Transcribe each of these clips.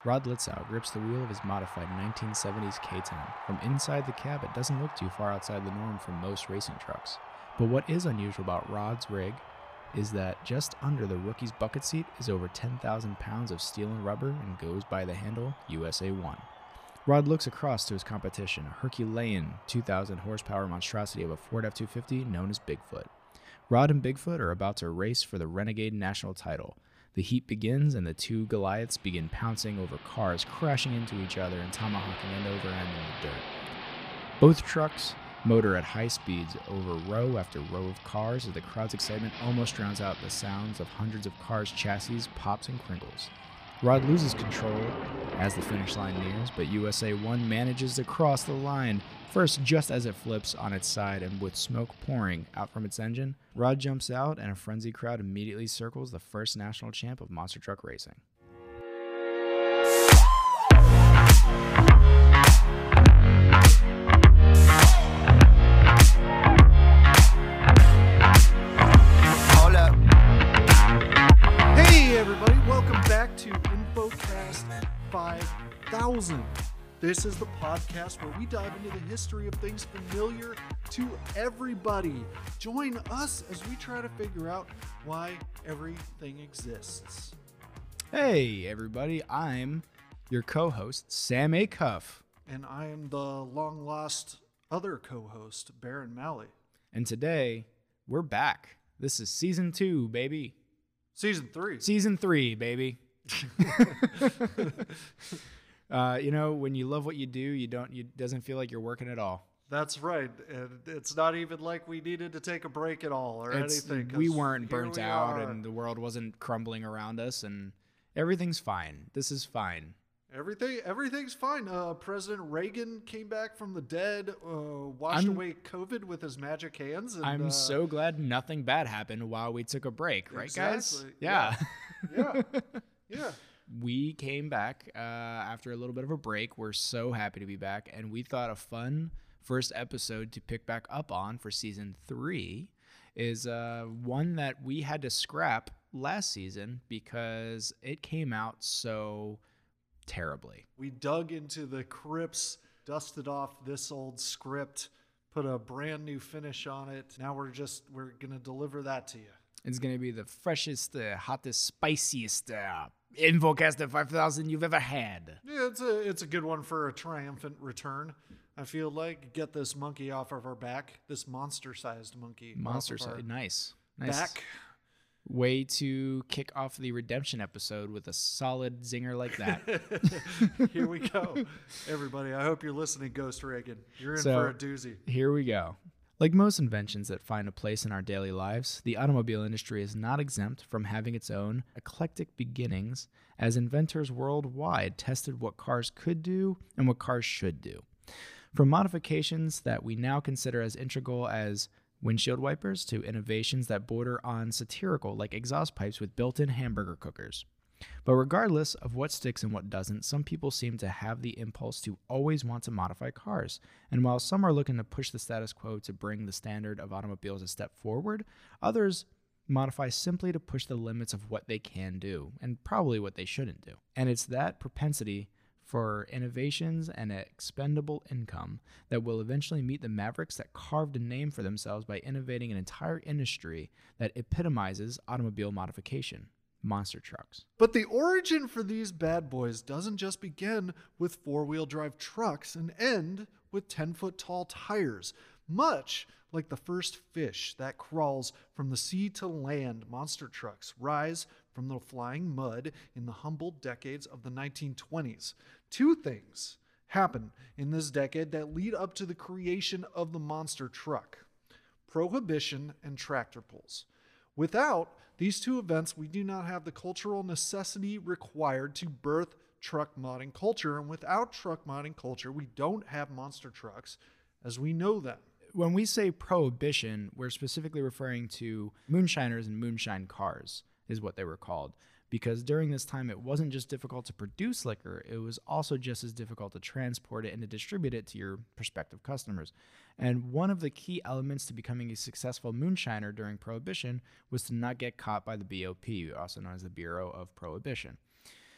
Rod Litzow grips the wheel of his modified 1970s K10. From inside the cab, it doesn't look too far outside the norm for most racing trucks. But what is unusual about Rod's rig is that just under the rookie's bucket seat is over 10,000 pounds of steel and rubber and goes by the handle USA 1. Rod looks across to his competition, a Herculean 2,000 horsepower monstrosity of a Ford F-250 known as Bigfoot. Rod and Bigfoot are about to race for the Renegade National title. The heat begins and the two Goliaths begin pouncing over cars, crashing into each other and tomahawking end over end in the dirt. Both trucks motor at high speeds over row after row of cars as the crowd's excitement almost drowns out the sounds of hundreds of cars' chassis, pops, and crinkles. Rod loses control as the finish line nears, but USA 1 manages to cross the line, first just as it flips on its side and with smoke pouring out from its engine. Rod jumps out and a frenzied crowd immediately circles the first national champ of monster truck racing. Hey everybody, welcome back to InfoCast 5000. This is the podcast where we dive into the history of things familiar to everybody. Join us as we try to figure out why everything exists. Hey everybody, I'm your co-host, Sam Acuff. And I am the long-lost other co-host, Baron Malley. And today, we're back. This is Season 2, baby. Season 3. Season 3, baby. When you love what you do, it doesn't feel like you're working at all. That's right. And it's not even like we needed to take a break at all or anything. We weren't burnt out and the world wasn't crumbling around us and everything's fine. This is fine. Everything's fine. President Reagan came back from the dead, washed away COVID with his magic hands. And, I'm so glad nothing bad happened while we took a break, right, guys? Yeah. Yeah. We came back after a little bit of a break. We're so happy to be back, and we thought a fun first episode to pick back up on for Season 3 is one that we had to scrap last season because it came out so terribly. We dug into the crypts, dusted off this old script, put a brand new finish on it. Now we're going to deliver that to you. It's going to be the freshest, hottest, spiciest InfoCast 5000 you've ever had. Yeah, it's a good one for a triumphant return. I feel like get this monkey off of our back, this monster-sized monkey. Monster-sized, nice. Back. Way to kick off the redemption episode with a solid zinger like that. Here we go. Everybody, I hope you're listening, Ghost Reagan. You're in for a doozy. Here we go. Like most inventions that find a place in our daily lives, the automobile industry is not exempt from having its own eclectic beginnings as inventors worldwide tested what cars could do and what cars should do. From modifications that we now consider as integral as windshield wipers to innovations that border on satirical like exhaust pipes with built-in hamburger cookers. But regardless of what sticks and what doesn't, some people seem to have the impulse to always want to modify cars. And while some are looking to push the status quo to bring the standard of automobiles a step forward, others modify simply to push the limits of what they can do and probably what they shouldn't do. And it's that propensity for innovations and expendable income that will eventually meet the mavericks that carved a name for themselves by innovating an entire industry that epitomizes automobile modification. Monster trucks. But the origin for these bad boys doesn't just begin with four-wheel drive trucks and end with 10-foot tall tires. Much like the first fish that crawls from the sea to land, monster trucks rise from the flying mud in the humble decades of the 1920s. Two things happen in this decade that lead up to the creation of the monster truck: prohibition and tractor pulls. Without these two events, we do not have the cultural necessity required to birth truck modding culture. And without truck modding culture, we don't have monster trucks as we know them. When we say prohibition, we're specifically referring to moonshiners and moonshine cars, is what they were called. Because during this time, it wasn't just difficult to produce liquor, it was also just as difficult to transport it and to distribute it to your prospective customers. And one of the key elements to becoming a successful moonshiner during Prohibition was to not get caught by the BOP, also known as the Bureau of Prohibition.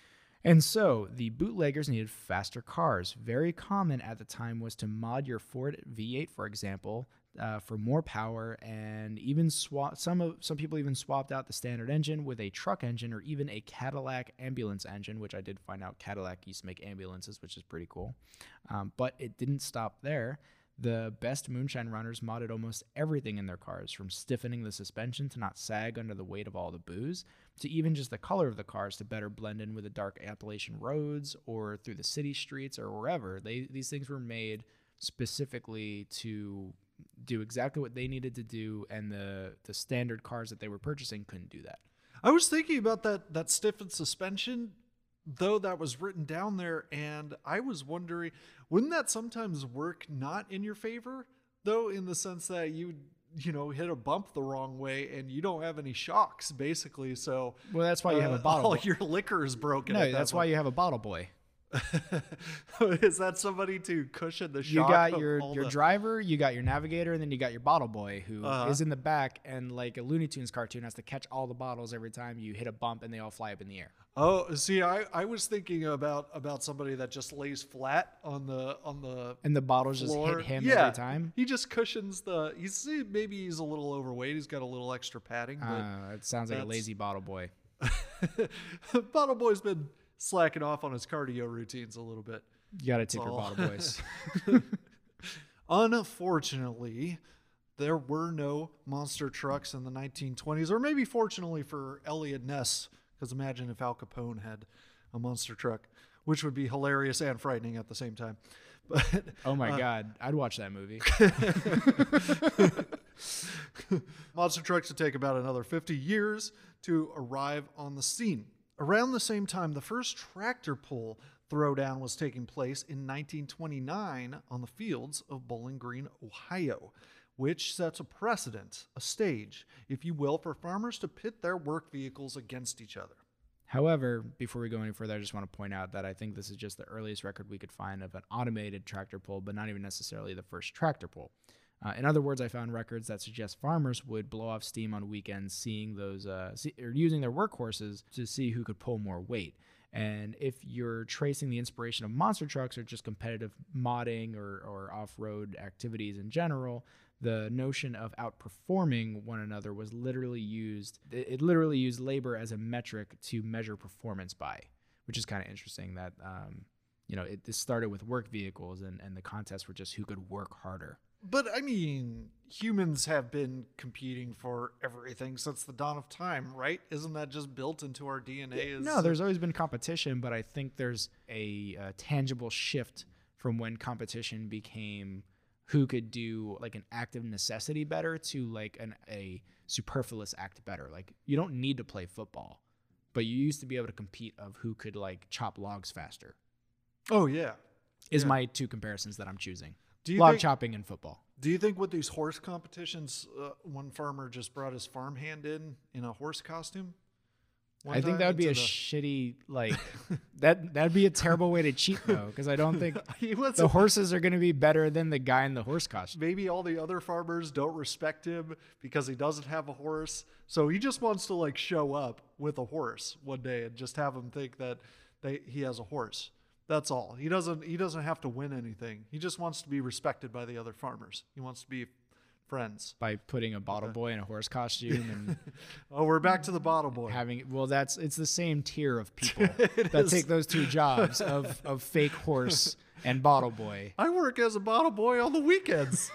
And so the bootleggers needed faster cars. Very common at the time was to mod your Ford V8, for example, for more power, and even some people even swapped out the standard engine with a truck engine or even a Cadillac ambulance engine, which I did find out Cadillac used to make ambulances, which is pretty cool. But it didn't stop there. The best moonshine runners modded almost everything in their cars, from stiffening the suspension to not sag under the weight of all the booze, to even just the color of the cars to better blend in with the dark Appalachian roads or through the city streets or wherever. These things were made specifically to do exactly what they needed to do, and the standard cars that they were purchasing couldn't do that. I was thinking about that stiffened suspension, though that was written down there, and I was wondering, wouldn't that sometimes work not in your favor, though, in the sense that you hit a bump the wrong way and you don't have any shocks, basically. So well, that's why you have a bottle. All your liquor is broken. No, that's why you have a bottle boy. Is that somebody to cushion the shock? You got your driver, you got your navigator, and then you got your bottle boy who is in the back, and like a Looney Tunes cartoon has to catch all the bottles every time you hit a bump and they all fly up in the air. Oh, see, I was thinking about somebody that just lays flat on the and the bottles floor. Just hit him every time. He just cushions maybe he's a little overweight. He's got a little extra padding. But it sounds like a lazy bottle boy. Bottle boy's been slacking off on his cardio routines a little bit. You got to tip your bottle boys. Unfortunately, there were no monster trucks in the 1920s, or maybe fortunately for Elliot Ness, because imagine if Al Capone had a monster truck, which would be hilarious and frightening at the same time. But oh my God, I'd watch that movie. Monster trucks would take about another 50 years to arrive on the scene. Around the same time, the first tractor pull throwdown was taking place in 1929 on the fields of Bowling Green, Ohio, which sets a precedent, a stage, if you will, for farmers to pit their work vehicles against each other. However, before we go any further, I just want to point out that I think this is just the earliest record we could find of an automated tractor pull, but not even necessarily the first tractor pull. In other words, I found records that suggest farmers would blow off steam on weekends, seeing those or using their workhorses to see who could pull more weight. And if you're tracing the inspiration of monster trucks or just competitive modding or off-road activities in general, the notion of outperforming one another was literally used. It literally used labor as a metric to measure performance by, which is kind of interesting. That this started with work vehicles, and the contests were just who could work harder. But I mean, humans have been competing for everything since the dawn of time, right? Isn't that just built into our DNA? No, there's always been competition, but I think there's a tangible shift from when competition became who could do like an act of necessity better to like a superfluous act better. Like you don't need to play football, but you used to be able to compete of who could like chop logs faster. Oh yeah, is my two comparisons that I'm choosing. Chopping and football. Do you think with these horse competitions, one farmer just brought his farmhand in a horse costume? I think that would be a shitty, like, that'd be a terrible way to cheat, though, because I don't think the horses are going to be better than the guy in the horse costume. Maybe all the other farmers don't respect him because he doesn't have a horse. So he just wants to, like, show up with a horse one day and just have them think that he has a horse. That's all. He doesn't have to win anything. He just wants to be respected by the other farmers. He wants to be friends. By putting a bottle boy in a horse costume and oh, we're back to the bottle boy. It's the same tier of people that take those two jobs of fake horse and bottle boy. I work as a bottle boy on the weekends.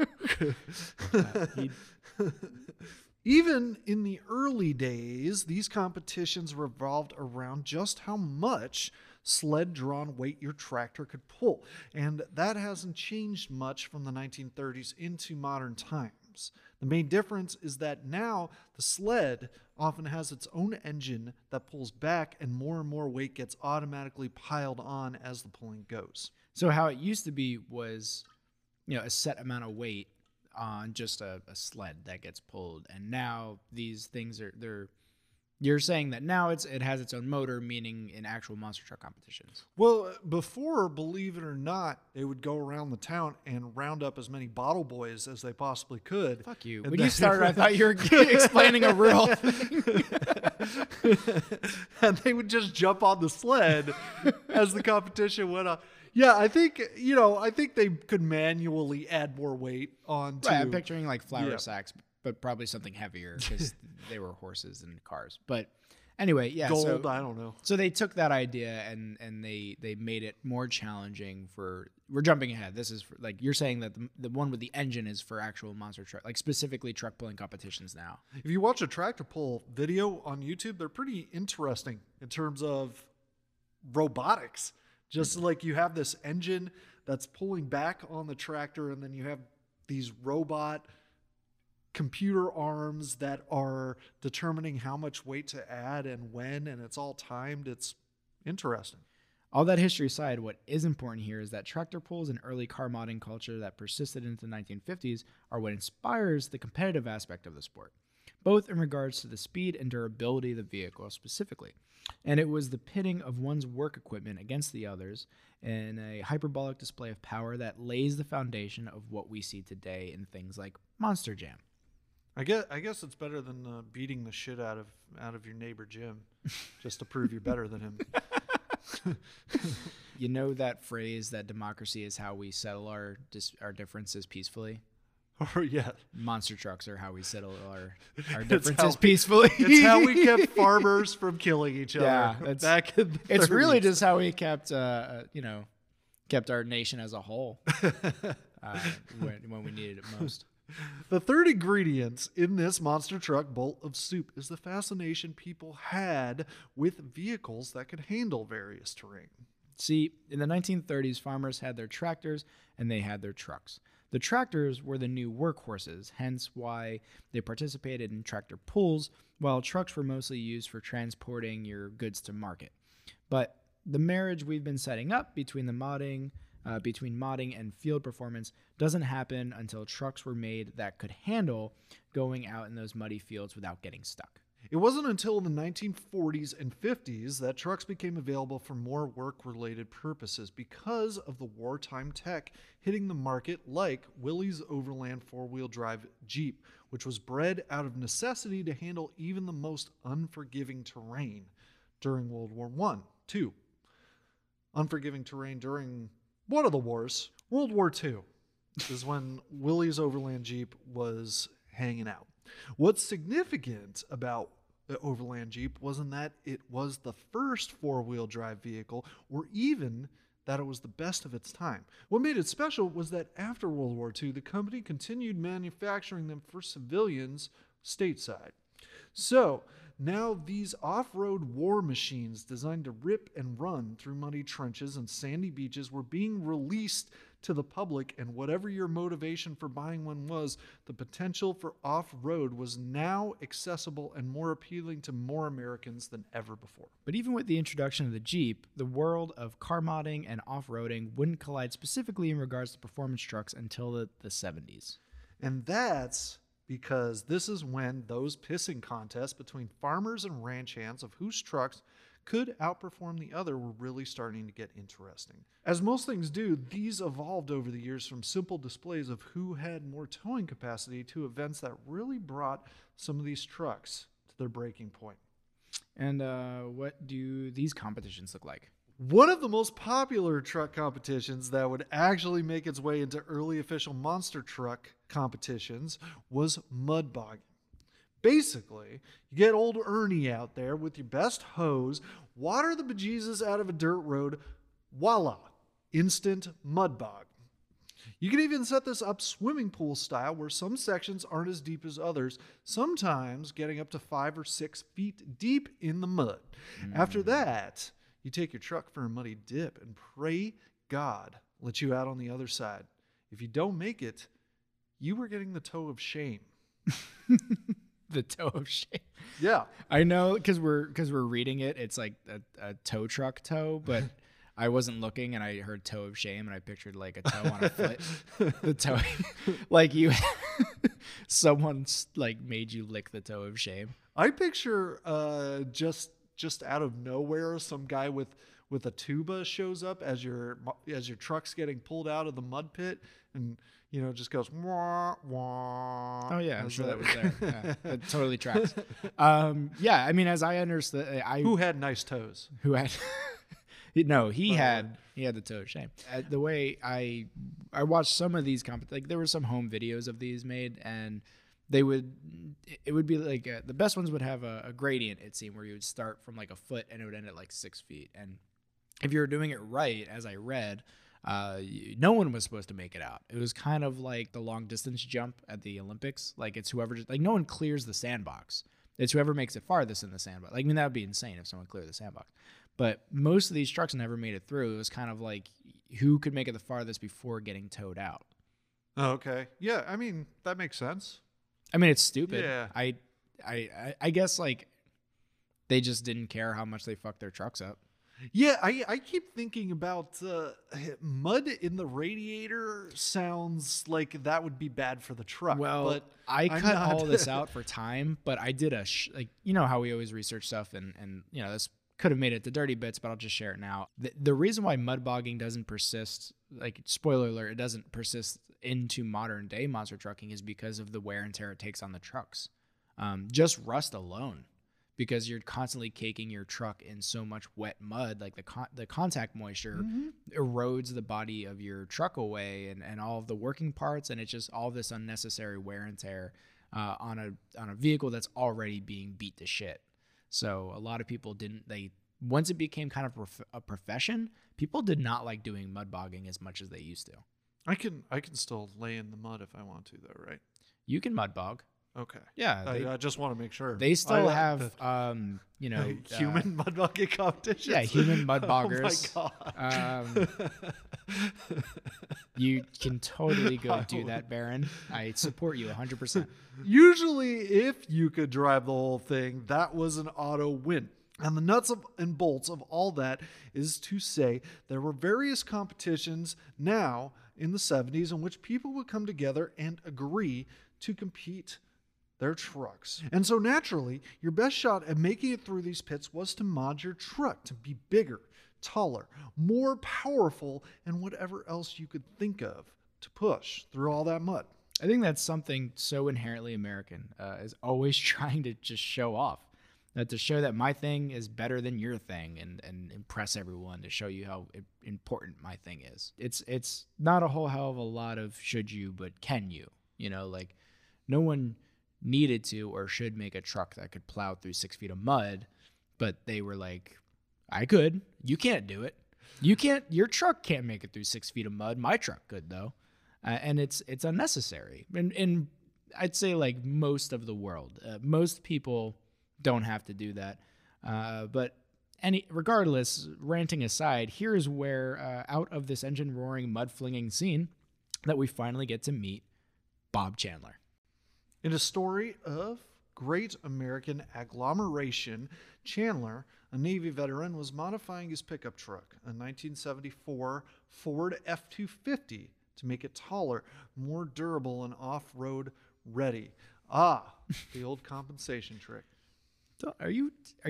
Even in the early days, these competitions revolved around just how much sled-drawn weight your tractor could pull, and that hasn't changed much from the 1930s into modern times. The main difference is that now the sled often has its own engine that pulls back, and more weight gets automatically piled on as the pulling goes. So how it used to be was, a set amount of weight on just a sled that gets pulled, and now these things they're You're saying that now it has its own motor, meaning in actual monster truck competitions. Well, before, believe it or not, they would go around the town and round up as many bottle boys as they possibly could. Fuck you. And When then- you started, I thought you were explaining a real thing. And they would just jump on the sled as the competition went on. Yeah, I think they could manually add more weight onto. Right, I'm picturing like flour Yeah. sacks, but probably something heavier because they were horses and cars. But anyway, yeah. gold. So, I don't know. so they took that idea and they made it more challenging for. We're jumping ahead. This is for, like you're saying that the one with the engine is for actual monster truck, like specifically truck pulling competitions now. If you watch a tractor pull video on YouTube, they're pretty interesting in terms of robotics. Just like you have this engine that's pulling back on the tractor, and then you have these robot computer arms that are determining how much weight to add and when, and it's all timed. It's interesting. All that history aside, what is important here is that tractor pulls and early car modding culture that persisted into the 1950s are what inspires the competitive aspect of the sport, both in regards to the speed and durability of the vehicle specifically. And it was the pitting of one's work equipment against the others in a hyperbolic display of power that lays the foundation of what we see today in things like Monster Jam. I guess it's better than beating the shit out of your neighbor Jim, just to prove you're better than him. You know that phrase that democracy is how we settle our differences peacefully? Or yeah, Monster trucks are how we settle our It's differences how- peacefully. it's how we kept farmers from killing each other. Yeah, that's- back in the It's really 30s. just how we kept, kept our nation as a whole when we needed it most. The third ingredient in this monster truck bowl of soup is the fascination people had with vehicles that could handle various terrain. See, in the 1930s, farmers had their tractors and they had their trucks. The tractors were the new workhorses, hence why they participated in tractor pulls, while trucks were mostly used for transporting your goods to market. But the marriage we've been setting up between modding and field performance doesn't happen until trucks were made that could handle going out in those muddy fields without getting stuck. It wasn't until the 1940s and 50s that trucks became available for more work-related purposes because of the wartime tech hitting the market, like Willys Overland four-wheel drive Jeep, which was bred out of necessity to handle even the most unforgiving terrain during World War I, II. Unforgiving terrain during one of the wars. World War II is when Willys Overland Jeep was hanging out. What's significant about the Overland Jeep wasn't that it was the first four-wheel drive vehicle, or even that it was the best of its time. What made it special was that after World War II, the company continued manufacturing them for civilians stateside. So now these off-road war machines designed to rip and run through muddy trenches and sandy beaches were being released to the public, and whatever your motivation for buying one was, the potential for off-road was now accessible and more appealing to more Americans than ever before. But even with the introduction of the Jeep, the world of car modding and off-roading wouldn't collide specifically in regards to performance trucks until the 70s. And that's because this is when those pissing contests between farmers and ranch hands of whose trucks could outperform the other were really starting to get interesting. As most things do, these evolved over the years from simple displays of who had more towing capacity to events that really brought some of these trucks to their breaking point. And what do these competitions look like? One of the most popular truck competitions that would actually make its way into early official monster truck competitions was mud bogging. Basically, you get old Ernie out there with your best hose, water the bejesus out of a dirt road, voila, instant mud bog. You can even set this up swimming pool style where some sections aren't as deep as others, sometimes getting up to 5 or 6 feet deep in the mud. After that, you take your truck for a muddy dip and pray God let you out on the other side. If you don't make it, you are getting the toe of shame. The toe of shame. Yeah. I know because we're reading it. It's like a tow truck toe, but I wasn't looking and I heard toe of shame and I pictured like a toe on a foot. The toe, like you, someone's like made you lick the toe of shame. I picture just out of nowhere, some guy with a tuba shows up as your truck's getting pulled out of the mud pit, and just goes wah wah. Oh yeah, I'm as sure a- that was there. Yeah, it totally tracks. Yeah, I mean, as I understood, Who had nice toes? who had no, he By the had the toe shame. The way I watched some of these like there were some home videos of these made, and it would be like the best ones would have a gradient, it seemed, where you would start from like a foot and it would end at like 6 feet. And if you were doing it right, as I read, no one was supposed to make it out. It was kind of like the long distance jump at the Olympics. Like it's whoever like no one clears the sandbox. It's whoever makes it farthest in the sandbox. Like, I mean, that would be insane if someone cleared the sandbox. But most of these trucks never made it through. It was kind of like who could make it the farthest before getting towed out. Oh, okay. Yeah, I mean, that makes sense. I mean, it's stupid. Yeah. I guess like they just didn't care how much they fucked their trucks up. Yeah, I keep thinking about mud in the radiator. Sounds like that would be bad for the truck. Well, but I I'm cut not- all this out for time, but I did like, you know how we always research stuff and this could have made it to dirty bits, but I'll just share it now. The reason why mud bogging doesn't persist, like spoiler alert, it doesn't persist into modern day monster trucking is because of the wear and tear it takes on the trucks. Just rust alone, because you're constantly caking your truck in so much wet mud, like the contact moisture erodes the body of your truck away and all of the working parts, and it's just all this unnecessary wear and tear on a vehicle that's already being beat to shit. So a lot of people once it became kind of a profession, people did not like doing mud bogging as much as they used to. I can still lay in the mud if I want to, though, right? You can mud bog. Okay. Yeah. I just want to make sure. They still I- have, human mud bogging competitions. yeah, human mud boggers. Oh my god. You can totally go do that, Baron. I support you 100%. Usually, if you could drive the whole thing, that was an auto win. And the nuts and bolts of all that is to say there were various competitions now in the 70s in which people would come together and agree to compete their trucks. And so naturally, your best shot at making it through these pits was to mod your truck to be bigger, taller, more powerful, and whatever else you could think of to push through all that mud. I think that's something so inherently American, is always trying to just show off. To show that my thing is better than your thing and impress everyone, to show you how important my thing is. It's not a whole hell of a lot of should you, but can you? Like no one needed to or should make a truck that could plow through 6 feet of mud, but they were like, I could. You can't do it. You can't. Your truck can't make it through 6 feet of mud. My truck could though, and it's unnecessary. And I'd say like most of the world, most people don't have to do that. But regardless, ranting aside, here is where out of this engine roaring, mud flinging scene that we finally get to meet Bob Chandler. In a story of great American agglomeration, Chandler, a Navy veteran, was modifying his pickup truck, a 1974 Ford F-250, to make it taller, more durable, and off-road ready. Ah, the old compensation trick. Are you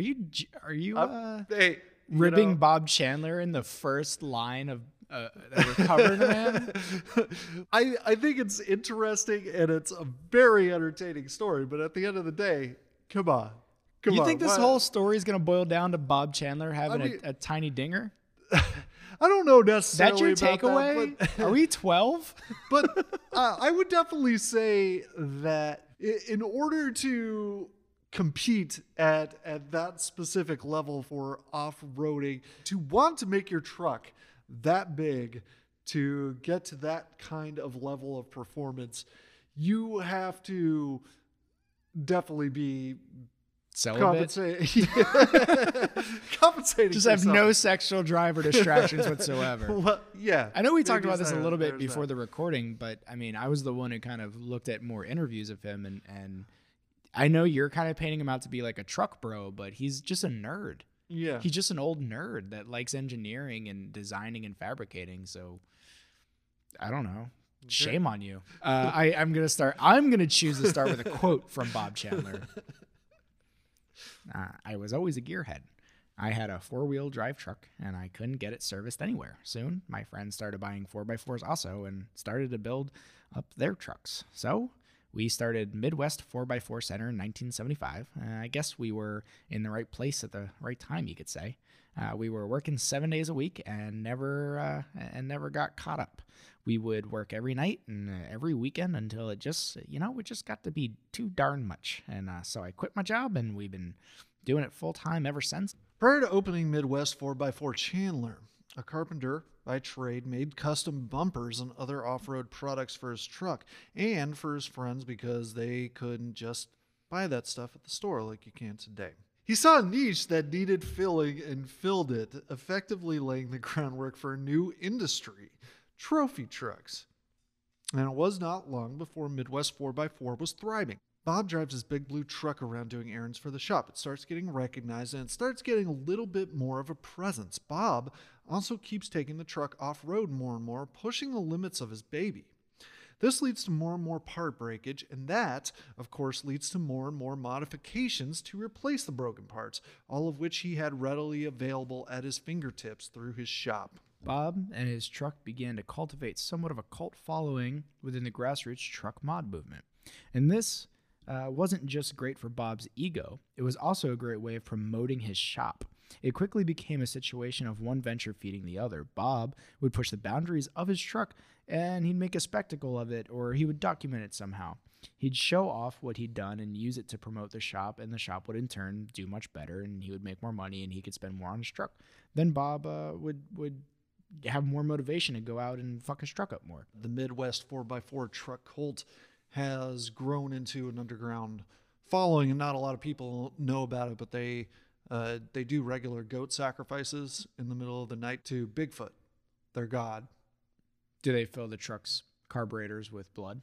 Hey, ribbing Bob Chandler in the first line of that we're covering, man? I think it's interesting and it's a very entertaining story, but at the end of the day, come on. You think this What- whole story is going to boil down to Bob Chandler having mean- a tiny dinger? I don't know That's necessarily your about takeaway? that, Are we 12? but I would definitely say that in order to compete at that specific level for off-roading, to want to make your truck that big, to get to that kind of level of performance, you have to definitely be Celibate? compensating. Just for have no something. sexual drive or distractions whatsoever. Well, yeah. I know we talked Maybe about this a little bit there's before that. the recording, but I mean, I was the one who kind of looked at more interviews of him, and I know you're kind of painting him out to be like a truck bro, but he's just a nerd. Yeah. He's just an old nerd that likes engineering and designing and fabricating. So I don't know. Shame on you. I'm gonna choose to start with a quote from Bob Chandler. I was always a gearhead. I had a 4-wheel drive truck, and I couldn't get it serviced anywhere. Soon, my friends started buying 4x4s also and started to build up their trucks. So, we started Midwest 4x4 Center in 1975. I guess we were in the right place at the right time, you could say. We were working 7 days a week and never got caught up. We would work every night and every weekend until it just got to be too darn much. And so I quit my job, and we've been doing it full time ever since. Prior to opening Midwest 4x4, Chandler, a carpenter by trade, made custom bumpers and other off-road products for his truck and for his friends because they couldn't just buy that stuff at the store like you can today. He saw a niche that needed filling and filled it, effectively laying the groundwork for a new industry, trophy trucks. And it was not long before Midwest 4x4 was thriving. Bob drives his big blue truck around doing errands for the shop. It starts getting recognized, and it starts getting a little bit more of a presence. Bob also keeps taking the truck off-road more and more, pushing the limits of his baby. This leads to more and more part breakage, and that, of course, leads to more and more modifications to replace the broken parts, all of which he had readily available at his fingertips through his shop. Bob and his truck began to cultivate somewhat of a cult following within the grassroots truck mod movement. And this wasn't just great for Bob's ego, it was also a great way of promoting his shop. It quickly became a situation of one venture feeding the other. Bob would push the boundaries of his truck, and he'd make a spectacle of it, or he would document it somehow. He'd show off what he'd done and use it to promote the shop, and the shop would in turn do much better, and he would make more money, and he could spend more on his truck. Then Bob would have more motivation to go out and fuck his truck up more. The Midwest 4x4 truck cult has grown into an underground following, and not a lot of people know about it, but they do regular goat sacrifices in the middle of the night to Bigfoot, their god. Do they fill the truck's carburetors with blood?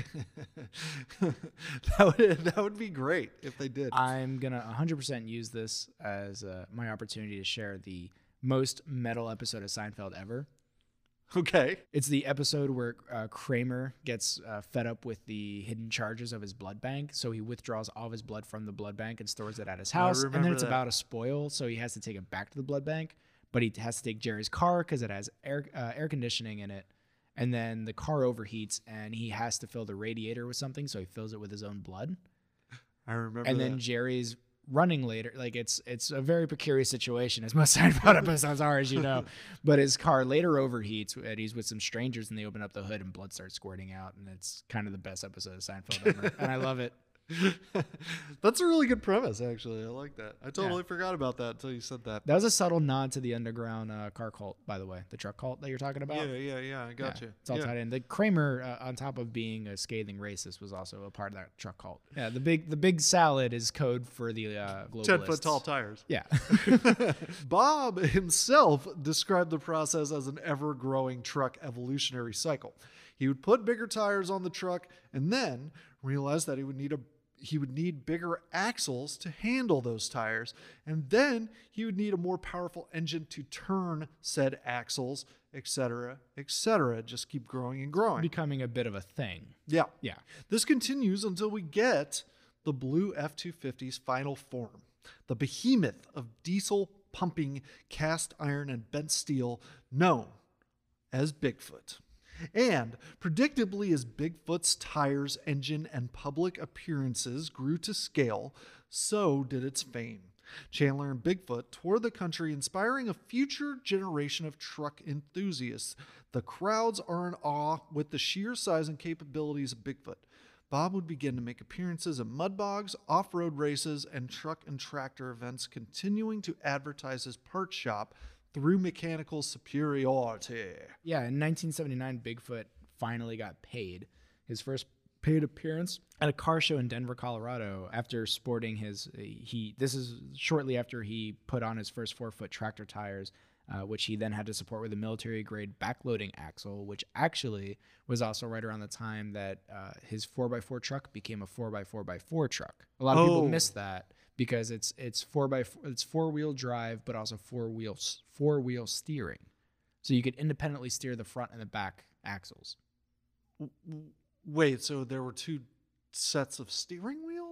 That would be great if they did. I'm going to 100% use this as my opportunity to share the most metal episode of Seinfeld ever. Okay. It's the episode where Kramer gets fed up with the hidden charges of his blood bank, so he withdraws all of his blood from the blood bank and stores it at his house. And then it's about to spoil, so he has to take it back to the blood bank, but he has to take Jerry's car because it has air conditioning in it. And then the car overheats, and he has to fill the radiator with something, so he fills it with his own blood. I remember. And then Jerry's running later. Like it's a very precarious situation, as most Seinfeld episodes are, as you know. But his car later overheats, and he's with some strangers, and they open up the hood, and blood starts squirting out, and it's kind of the best episode of Seinfeld ever, and I love it. That's a really good premise, actually. I like that. I totally forgot about that until you said that. That was a subtle nod to the underground car cult, by the way, the truck cult that you're talking about. Yeah. I got you. It's all tied in. The Kramer, on top of being a scathing racist, was also a part of that truck cult. Yeah, the big salad is code for the globalists. 10-foot tall tires. Yeah. Bob himself described the process as an ever-growing truck evolutionary cycle. He would put bigger tires on the truck and then realize that he would need bigger axles to handle those tires, and then he would need a more powerful engine to turn said axles, etc., etc. Just keep growing and growing. Becoming a bit of a thing. Yeah. This continues until we get the blue F-250's final form, the behemoth of diesel pumping cast iron and bent steel known as Bigfoot. And predictably, as Bigfoot's tires, engine, and public appearances grew to scale, so did its fame. Chandler and Bigfoot toured the country, inspiring a future generation of truck enthusiasts. The crowds are in awe with the sheer size and capabilities of Bigfoot. Bob would begin to make appearances at mud bogs, off-road races, and truck and tractor events, continuing to advertise his part shop through mechanical superiority. Yeah, in 1979, Bigfoot finally got paid. His first paid appearance at a car show in Denver, Colorado, after sporting this is shortly after he put on his first 4-foot tractor tires, which he then had to support with a military-grade backloading axle, which actually was also right around the time that his 4x4 truck became a 4x4x4 truck. A lot of people miss that, because it's 4-wheel drive, but also four wheel steering, so you could independently steer the front and the back axles. Wait, so there were two sets of steering wheels?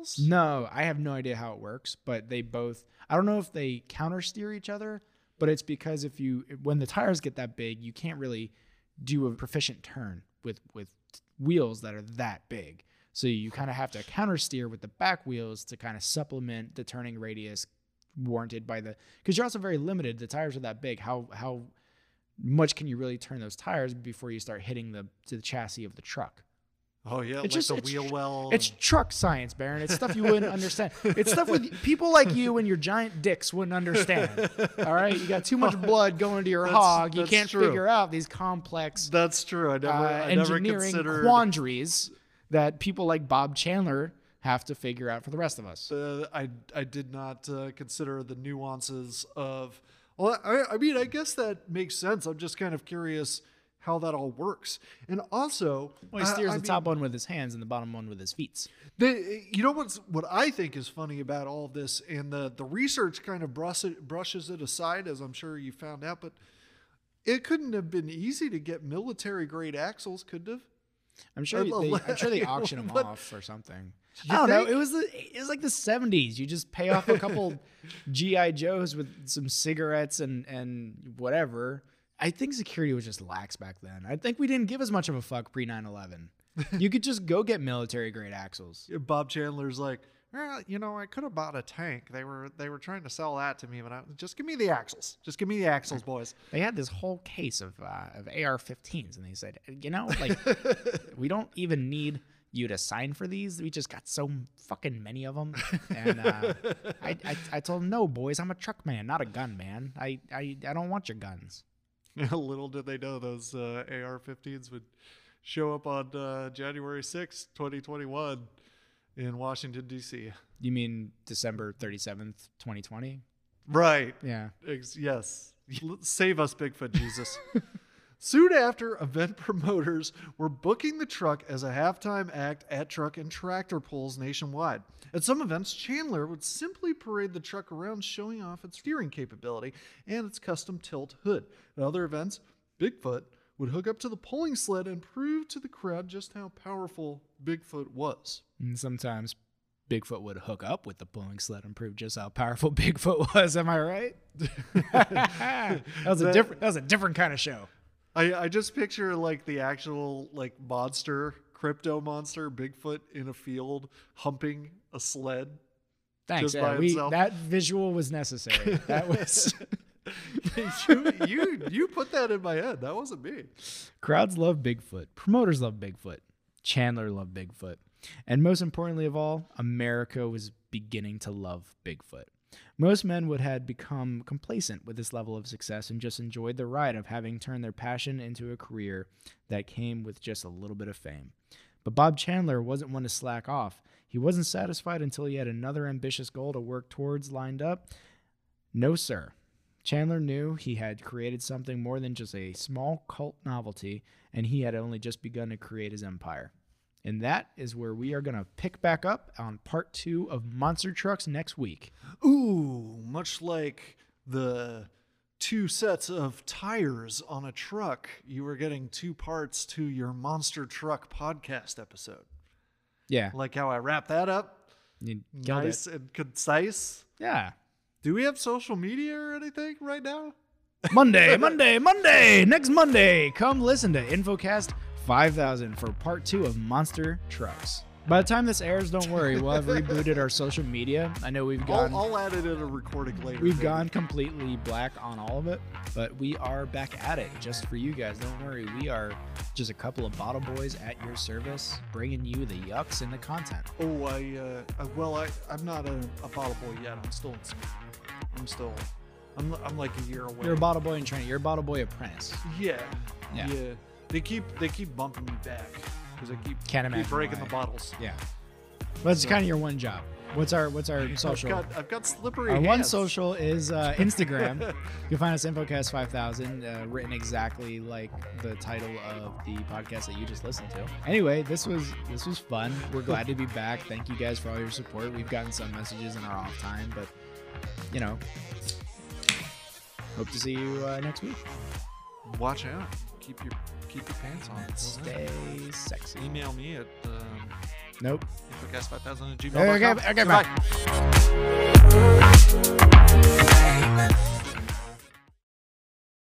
wheels? No, I have no idea how it works, but they both, I don't know if they counter steer each other, but it's because when the tires get that big, you can't really do a proficient turn with wheels that are that big. So you kind of have to counter steer with the back wheels to kind of supplement the turning radius warranted by because you're also very limited. The tires are that big. How much can you really turn those tires before you start hitting the chassis of the truck? Oh yeah, It's like just the wheel well. It's truck science, Baron. It's stuff you wouldn't understand. It's stuff with people like you and your giant dicks wouldn't understand. All right, you got too much blood going to your hog. You can't figure out these complex. That's true. I never engineering considered quandaries that people like Bob Chandler have to figure out for the rest of us. I did not consider the nuances of. Well, I mean, I guess that makes sense. I'm just kind of curious how that all works. And also, he steers the top one with his hands and the bottom one with his feet. You know what I think is funny about all of this, and the research kind of brushes it aside, as I'm sure you found out, but it couldn't have been easy to get military grade axles, could it have? I'm sure they auction them off or something. You I don't know. think? It was like the 70s. You just pay off a couple GI Joes with some cigarettes and whatever. I think security was just lax back then. I think we didn't give as much of a fuck pre 9/11. You could just go get military grade axles. Bob Chandler's like, well, I could have bought a tank. They were trying to sell that to me, but just give me the axles. Just give me the axles, boys. They had this whole case of AR-15s, and they said, we don't even need you to sign for these. We just got so fucking many of them. And I told them, no, boys, I'm a truck man, not a gun man. I don't want your guns. Little did they know those AR-15s would show up on January 6th, 2021 in Washington, D.C. You mean December 37th, 2020? Right. Yeah. Yes. Save us, Bigfoot Jesus. Soon after, event promoters were booking the truck as a halftime act at truck and tractor pulls nationwide. At some events, Chandler would simply parade the truck around, showing off its steering capability and its custom tilt hood. At other events, Bigfoot would hook up to the pulling sled and prove to the crowd just how powerful Bigfoot was. And sometimes Bigfoot would hook up with the pulling sled and prove just how powerful Bigfoot was. Am I right? that was a different kind of show. I just picture like the actual like monster, crypto monster, Bigfoot in a field humping a sled. Thanks. Just by himself. That visual was necessary. That was you put that in my head. That wasn't me. Crowds love Bigfoot. Promoters love Bigfoot. Chandler loved Bigfoot. And most importantly of all, America was beginning to love Bigfoot. Most men would have become complacent with this level of success and just enjoyed the ride of having turned their passion into a career that came with just a little bit of fame. But Bob Chandler wasn't one to slack off. He wasn't satisfied until he had another ambitious goal to work towards lined up. No, sir. Chandler knew he had created something more than just a small cult novelty, and he had only just begun to create his empire. And that is where we are going to pick back up on part 2 of Monster Trucks next week. Ooh, much like the 2 sets of tires on a truck, you were getting 2 parts to your Monster Truck podcast episode. Yeah. Like how I wrap that up? Nice and concise. Yeah. Do we have social media or anything right now? Monday. Next Monday, come listen to InfoCast 5000 for part 2 of Monster Trucks. By the time this airs, don't worry, we'll have rebooted our social media. I know we've gone... I'll add it in a recording later. We've gone completely black on all of it, but we are back at it just for you guys. Don't worry, we are just a couple of bottle boys at your service, bringing you the yucks and the content. Oh, I'm not a bottle boy yet. I'm still in school. I'm like a year away. You're a bottle boy in training. You're a bottle boy apprentice. Yeah. They keep bumping me back because I keep breaking the bottles. Yeah, but it's kind of your one job. What's our social? I've got slippery Our hands. one social is Instagram. You can find us InfoCast 5000, written exactly like the title of the podcast that you just listened to. Anyway, this was fun. We're glad to be back. Thank you guys for all your support. We've gotten some messages in our off time, but hope to see you next week. Watch out. keep your pants on. Until then. Stay sexy. Email me at Nope. infocast5000@gmail.com. Okay, Goodbye. bye.